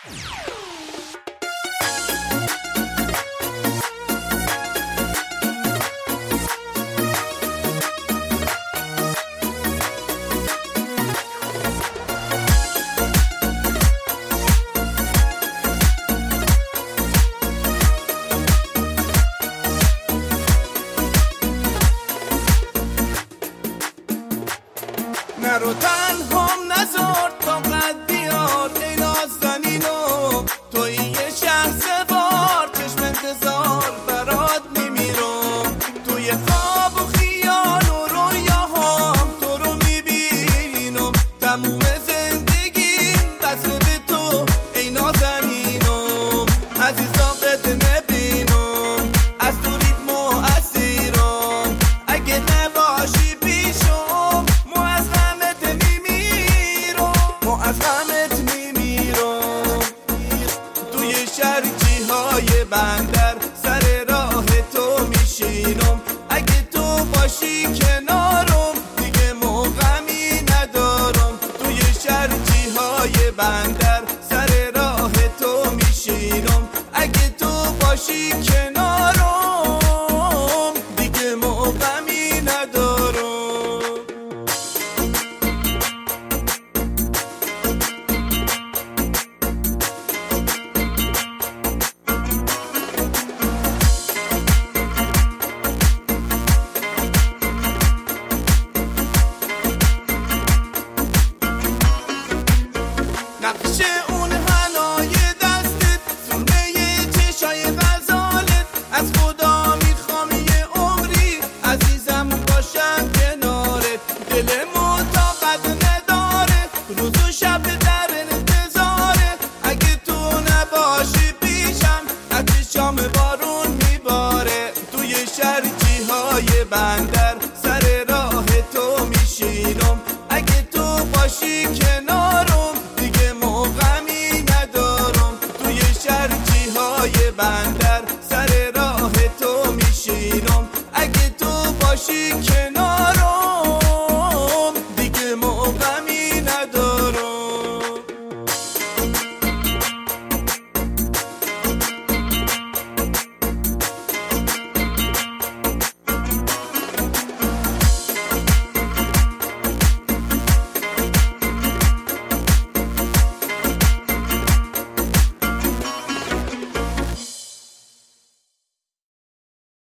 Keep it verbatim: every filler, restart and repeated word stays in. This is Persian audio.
نرو تنهام نزار تا قد بیار ای نازنینو، توی یه شهر سوار چشم انتظار برات میمیرم، توی خواب و خیال و رویاهام تو رو میبینم، تموم زندگیم بسته به تو ای نازنینم، عزیزا قد نبینم از تو ریتم و اسیرم، اگه نباشی پیشم از غمت میمیرم، توی شرجی های بندر سر راه تو میشینم، اگه تو باشی کنارم دیگه موقعی ندارم، توی شرجی های بندر سر راه تو میشینم، اگه تو باشی کنارم دیگه موقعی ندارم. نقش اون حنای دستت، سرمه چشای غزالت، از خدا میخوام یه عمری عزیزم باشم کنارت، دلمو طاقت نداره روز و شب در انتظاره، اگه تو نباشی پیشم از چشام بارون میباره، توی شرجی های بندر سر راه تو میشینم، اگه تو باشی کنار